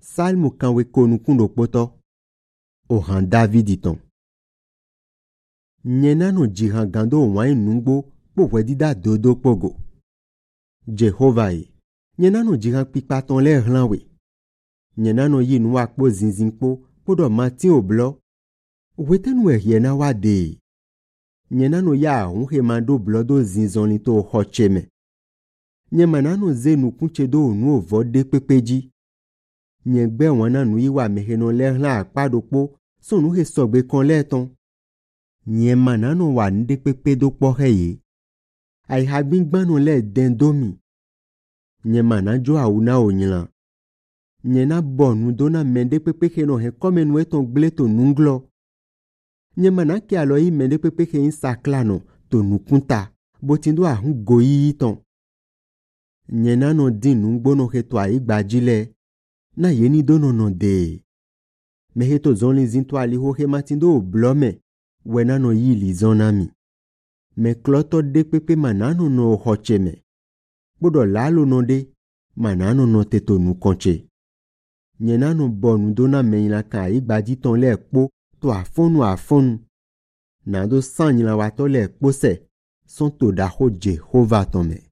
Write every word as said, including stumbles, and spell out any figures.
Salmo kanwe konu kundo poto. Ohan David ton. Nyena no jihan gando wai nungbo po wedida dodo pogo. Jehovah e. Nyena no jihan pikpa ton le hlanwe. Nyena no yi nuwa kpo zinzin kpo podo matin oblo. Weten we hiena wade. Nyena no ya unhe mando blodo zinzon lito hocheme. Nyemana no ze nu kunche do nu ovode pepeji. Nyegbe wana nu iwa meheno le hlan akpado kpo so nu he sogbe kon le ton. Nyemana no wa nde pepe do kpo heye. Ai hagbingban no le den domi. Nyemana jo auna onyla. Nyena bonu dona mende pepe he no he kome nu eton gle to nunglo. Nyemana ki alo yi mende pepe he insakla no to nukunta. Botindo ahun goyi ton. Nyena no din nungbo no he to a igbajile. Na yeni dono no de. Mehe to zonli zinto ali ho he matindo blome. Wena no yi li zonami. Me kloto de pepe manano no hocheme. Bodo lalo no de. Manano no teto nu konche. Nyena no bonu dona menila ka igbaji ton le ekpo. To afonu afonu. Nado san nyila wato le ekpo se. Son to da ho Jehovah tome.